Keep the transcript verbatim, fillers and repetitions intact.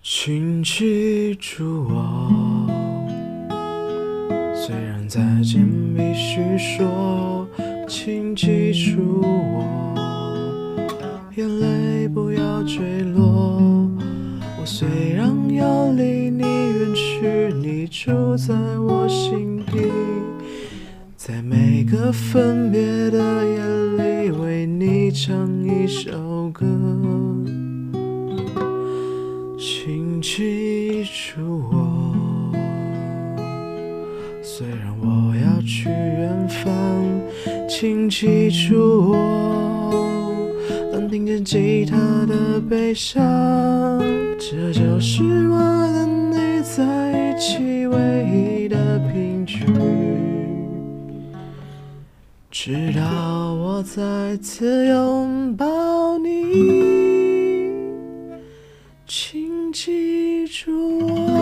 请记住我，虽然再见必须说，请记住我，眼泪不要坠落。我虽然要离你远去，你住在我心底，在每个分别的夜里，为你唱一首歌。请记住我，虽然我要去远方，请记住我，当听见吉他的悲伤，这就是我跟你在一起唯一的凭据，直到我再次拥抱你，请记住我。